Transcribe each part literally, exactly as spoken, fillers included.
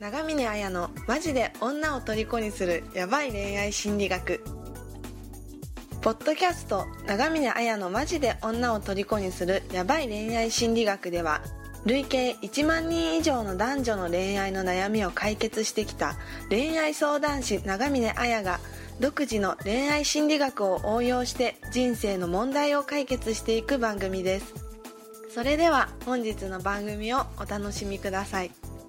長峰綾のマジで女を虜にするヤバい恋愛心理学。ポッドキャスト長峰綾のマジで女を虜にするヤバい恋愛心理学では、累計いちまんにん以上の男女の恋愛の悩みを解決してきた恋愛相談師長峰綾が独自の恋愛心理学を応用して人生の問題を解決していく番組です。それでは本日の番組をお楽しみください。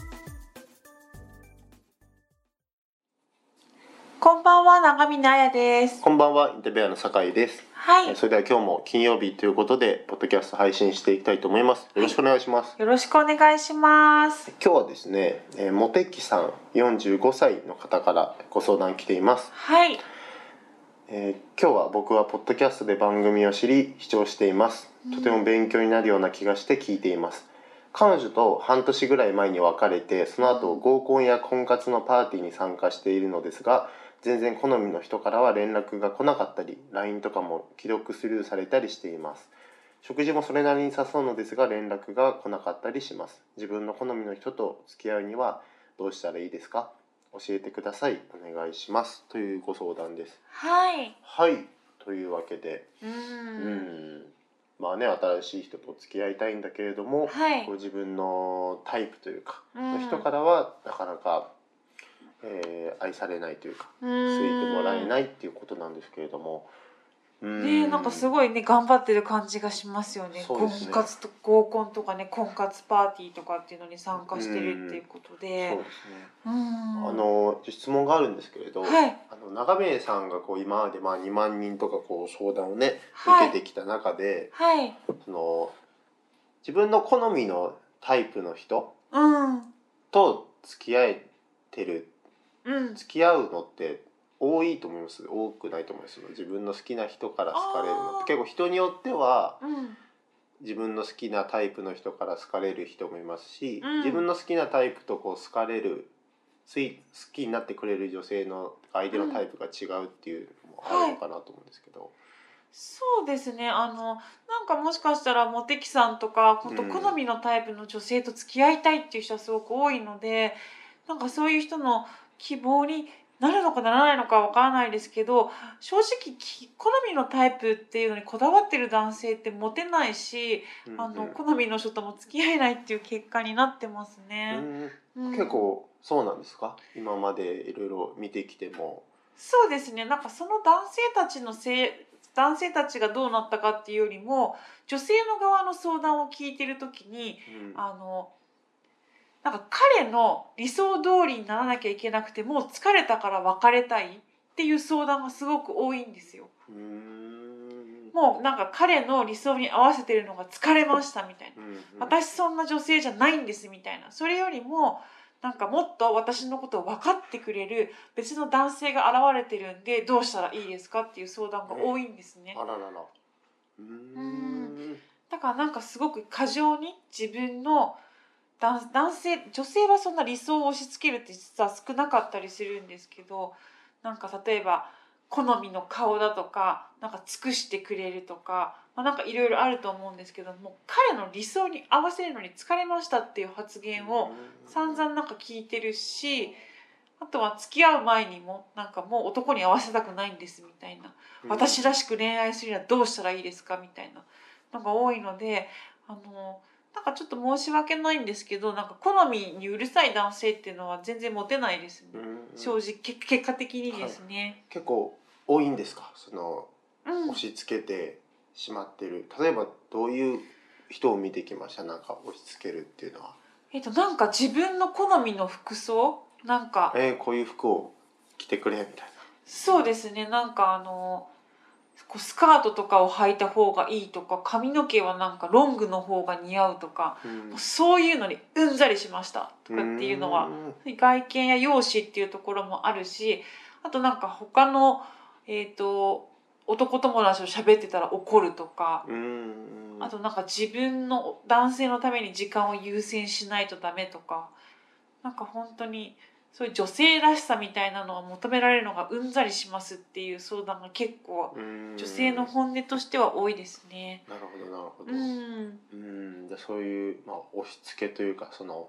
こんばんは、長峰綾です。 こんばんは、インタビュアーの酒井です。 はい。 それでは今日も金曜日ということでポッドキャスト配信していきたいと思います。よろしくお願いします。 よろしくお願いします。 今日はですね、えー、モテキさんよんじゅうごさいの方からご相談来ています。 はい。 えー、今日は僕はポッドキャストで番組を知り視聴しています。とても勉強になるような気がして聞いています。彼女と半年ぐらい前に別れて、その後合コンや婚活のパーティーに参加しているのですが、全然好みの人からは連絡が来なかったり、 ライン とかも既読スルーされたりしています。食事もそれなりに誘うのですが連絡が来なかったりします。自分の好みの人と付き合うにはどうしたらいいですか？教えてください。お願いします。というご相談です。 はい。 はい、というわけで、 うーん。 うんまあね、新しい人と付き合いたいんだけれども、 はい。 こう自分のタイプというか、 うんの人からはなかなか、えー愛されないというか、好いてもらえないっていうことなんですけれども、うーんね、なんかすごいね、頑張ってる感じがしますよね。 そうですね婚活と合コンとかね、婚活パーティーとかっていうのに参加してるっていうことで。 そうですね。 うーん。 あの質問があるんですけれど、 はい。 あの長峰さんがこう今までまあにまんにんとかこう相談をね、 はい受けてきた中で、 はい。 その自分の好みのタイプの人うんと付き合えてる、 うん。 付き合うのって多いと思います？多くないと思います？自分の好きな人から好かれるのって結構人によっては、 うん自分の好きなタイプの人から好かれる人もいますし、 うん自分の好きなタイプとこう好かれる好きになってくれる女性の相手のタイプが違うっていうのもあるのかなと思うんですけど、 そうですね。あのなんかもしかしたらモテキさんとか本当好みのタイプの女性と付き合いたいっていう人はすごく多いので、なんかそういう人の希望になるのかならないのかわからないですけど、正直き好みのタイプっていうのにこだわってる男性ってモテないし、 うんうんあの好みの人とも付き合えないっていう結果になってますね。 うんうん結構そうなんですか？今までいろいろ見てきても。 そうですね。なんかその男性たちのせい男性たちがどうなったかっていうよりも、女性の側の相談を聞いてるときに、 うんあのなんか彼の理想通りにならなきゃいけなくてもう疲れたから別れたいっていう相談がすごく多いんですよ。 うーんもうなんか彼の理想に合わせてるのが疲れましたみたいな、 うんうん私そんな女性じゃないんですみたいな、それよりもなんかもっと私のことを分かってくれる別の男性が現れてるんでどうしたらいいですかっていう相談が多いんですね。 あららら。うーんだからなんかすごく過剰に自分の男男性女性はそんな理想を押し付けるって実は少なかったりするんですけど、なんか例えば好みの顔だとかなんか尽くしてくれるとか、まあ、なんかいろいろあると思うんですけども、彼の理想に合わせるのに疲れましたっていう発言を散々なんか聞いてるし、あとは付き合う前にもなんかもう男に合わせたくないんですみたいな、私らしく恋愛するにはどうしたらいいですかみたいなのが多いので、あのなんかちょっと申し訳ないんですけど、なんか好みにうるさい男性っていうのは全然モテないですね、 うん正直け結果的にですね、 結構多いんですか？そのうん、 押し付けてしまってる。例えばどういう人を見てきました？なんか押し付けるっていうのは。 えっとなんか自分の好みの服装なんかえー、こういう服を着てくれみたいな。 そうですね、なんかあのこうスカートとかを履いた方がいいとか、髪の毛はなんかロングの方が似合うとか、 うんもうそういうのにうんざりしましたとかっていうのは外見や容姿っていうところもあるし、あとなんか他の、えーと、男友達と喋ってたら怒るとか、 うーんあとなんか自分の男性のために時間を優先しないとダメとか、なんか本当にそういう女性らしさみたいなのを求められるのがうんざりしますっていう相談が結構女性の本音としては多いですね。 なるほどなるほど。 うん、 うんじゃあそういう、まあ、押し付けというかその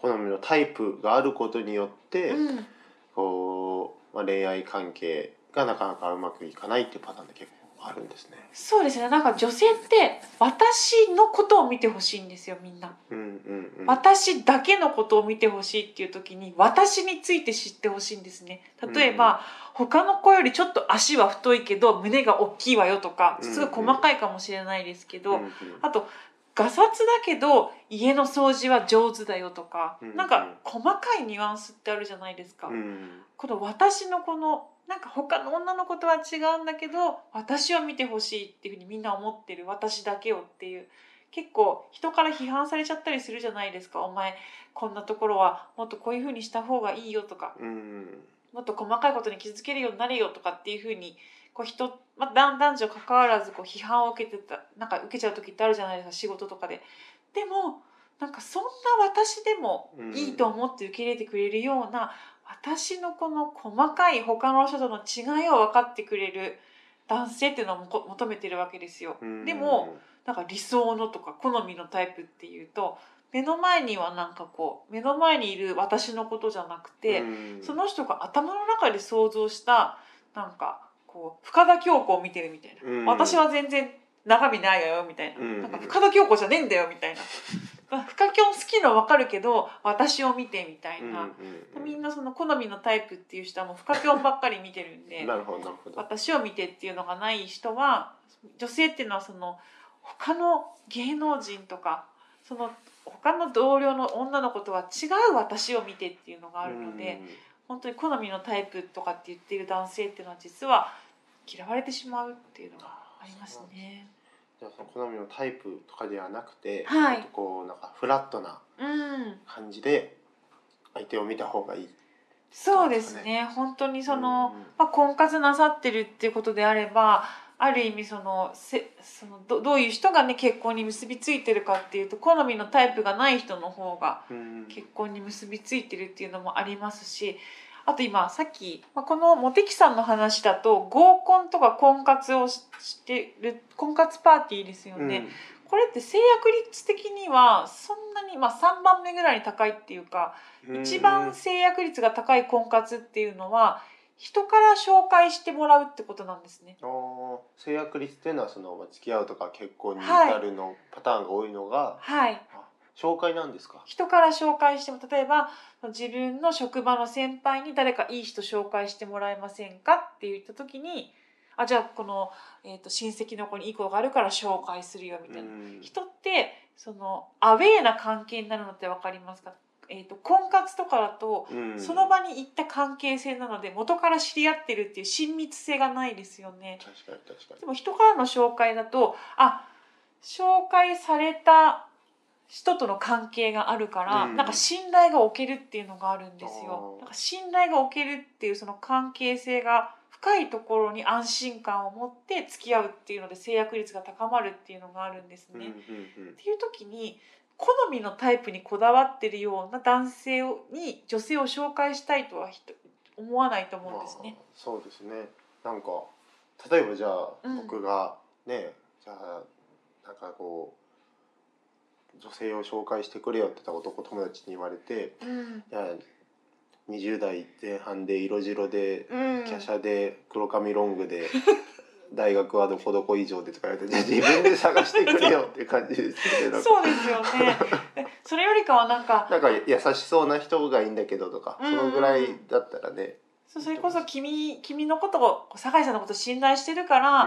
好みのタイプがあることによって、 うん、 こう、まあ、恋愛関係がなかなかうまくいかないっていうパターンで結構あるんですね。 そうですね。なんか女性って私のことを見てほしいんですよ、みんな。 うんうんうん、 私だけのことを見てほしいっていう時に私について知ってほしいんですね。例えば、うん、他の子よりちょっと足は太いけど胸が大きいわよとか、すごい細かいかもしれないですけど、うんうん、あとガサツだけど家の掃除は上手だよとか、うんうん、なんか細かいニュアンスってあるじゃないですか、うんうん、この私のこのなんか他の女の子とは違うんだけど私を見てほしいっていうふうにみんな思ってる、私だけをっていう、結構人から批判されちゃったりするじゃないですか。お前こんなところはもっとこういうふうにした方がいいよとか、うん、もっと細かいことに気づけるようになれよとかっていうふうにこう人、まあ、男女関わらずこう批判を受けてた、なんか受けちゃう時ってあるじゃないですか、仕事とかで。でもなんかそんな私でもいいと思って受け入れてくれるような、私のこの細かい他の人との違いを分かってくれる男性っていうのを求めてるわけですよ。でもなんか理想のとか好みのタイプっていうと、目の前にはなんかこう目の前にいる私のことじゃなくて、その人が頭の中で想像したなんかこう深田恭子を見てるみたいな、私は全然中身ないよみたいな、なんか深田恭子じゃねえんだよみたいな、深キョン好きの分かるけど私を見てみたいな、うんうんうん、みんなその好みのタイプっていう人はもう深キョンばっかり見てるんでなるほどなるほど、 私を見てっていうのがない人は、女性っていうのはその他の芸能人とかその他の同僚の女の子とは違う私を見てっていうのがあるので、うん、本当に好みのタイプとかって言っている男性っていうのは実は嫌われてしまうっていうのがありますね。 じゃあその好みのタイプとかではなくて、 はい、 ちょっとこうなんかフラットな感じで相手を見た方がいい、ね、 うん、そうですね。本当にその、まあ、婚活なさってるっていうことであれば、ある意味そのせその ど, どういう人がね結婚に結びついてるかっていうと、好みのタイプがない人の方が結婚に結びついてるっていうのもありますし、あと今さっき、まあ、この茂木さんの話だと合コンとか婚活をしてる婚活パーティーですよね、うん、これって制約率的にはそんなに、まあ、さんばんめぐらいに高いっていうか、一番制約率が高い婚活っていうのは人から紹介してもらうってことなんですね。 あ、制約率っていうのはその付き合うとか結婚に至るの、はい、パターンが多いのが、 はい、 紹介なんですか。 人から紹介しても、例えば自分の職場の先輩に誰かいい人紹介してもらえませんかって言った時に、あ、じゃあこの、えーと、親戚の子にいい子があるから紹介するよみたいな、人ってそのアウェーな関係になるのって分かりますか。えーと、婚活とかだと、うん、その場に行った関係性なので元から知り合ってるっていう親密性がないですよね。 確かに確かに。 でも人からの紹介だと、あ、紹介された人との関係があるから、うん、なんか信頼がおけるっていうのがあるんですよ。なんか信頼がおけるっていうその関係性が深いところに安心感を持って付き合うっていうので制約率が高まるっていうのがあるんですね、うんうんうん、っていう時に好みのタイプにこだわってるような男性に女性を紹介したいとは思わないと思うんですね、 まあ、そうですね。なんか例えばじゃあ、うん、僕がね、じゃあなんかこう女性を紹介してくれよって言った男友達に言われて、うん、いやにじゅう代前半で色白で、うん、華奢で黒髪ロングで大学はどこどこ以上でとか言われて、自分で探してくれよっていう感じですね。 そうですよね。それよりかはなんかなんか優しそうな人がいいんだけどとか、うん、そのぐらいだったらね。 それこそ君、君のことを酒井さんのことを信頼してるから、うん、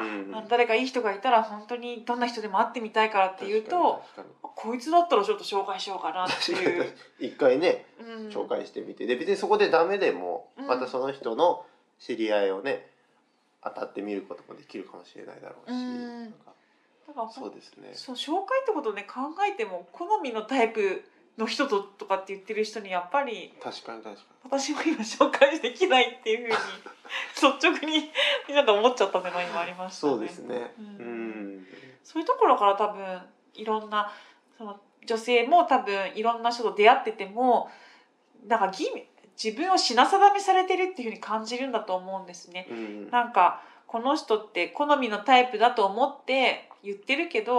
誰かいい人がいたら本当にどんな人でも会ってみたいからっていうと、こいつだったらちょっと紹介しようかなっていう。 一回ね、うん、紹介してみて、で別にそこでダメでも、うん、またその人の知り合いをね当たってみることもできるかもしれないだろうし、うん、なんかだからそうですね。 そう、紹介ってことをね考えても好みのタイプの人ととかって言ってる人にやっぱり確かに確かに私も今紹介できないっていうふうに率直にみんなと思っちゃったのが今ありましたね。 そうですね、うんうん、 そういうところから多分いろんなその女性も多分いろんな人と出会っててもなんか義自分を品定めされてるっていうふうに感じるんだと思うんですね、うん、なんかこの人って好みのタイプだと思って言ってるけど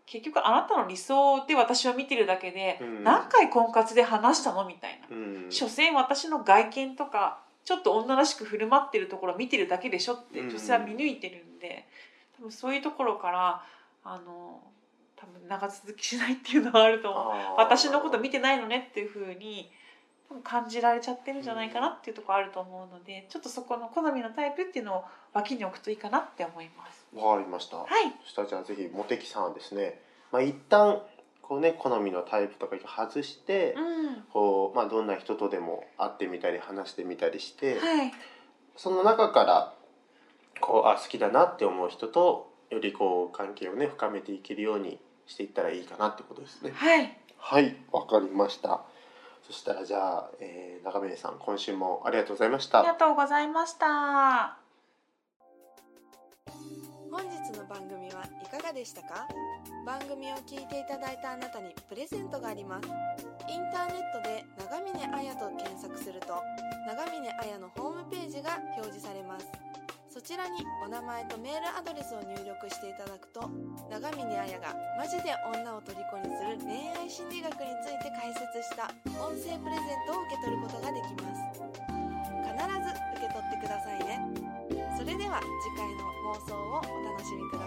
結局あなたの理想で私は見てるだけで、 うん、 何回婚活で話したのみたいな、 うん、 所詮私の外見とかちょっと女らしく振る舞ってるところを見てるだけでしょって女性は見抜いてるんで、多分そういうところからあの多分長続きしないっていうのはあると思う。私のこと見てないのねっていう風に多分感じられちゃってるんじゃないかなっていうところあると思うので、ちょっとそこの好みのタイプっていうのを脇に置くといいかなって思います。 わかりました。 はい。 そしたらじゃあぜひモテキさんはですね、まあ一旦こうね好みのタイプとか外して、 うん、 こうまあどんな人とでも会ってみたり話してみたりして、 はい、 その中からこうあ好きだなって思う人とよりこう関係をね深めていけるようにしていったらいいかなってことですね。 はい。 はい、わかりました。そしたらじゃあ、えー、長峰さん今週もありがとうございました。 ありがとうございました。 本日の番組はいかがでしたか？番組を聞いていただいたあなたにプレゼントがあります。インターネットで長峰彩と検索すると長峰彩のホームページが表示されます。そちらにお名前とメールアドレスを入力していただくと長峰彩がマジで女を虜にする恋愛心理学について解説した音声プレゼントを受け取ることができます。必ず受け取ってくださいね。それでは次回の放送をお楽しみください。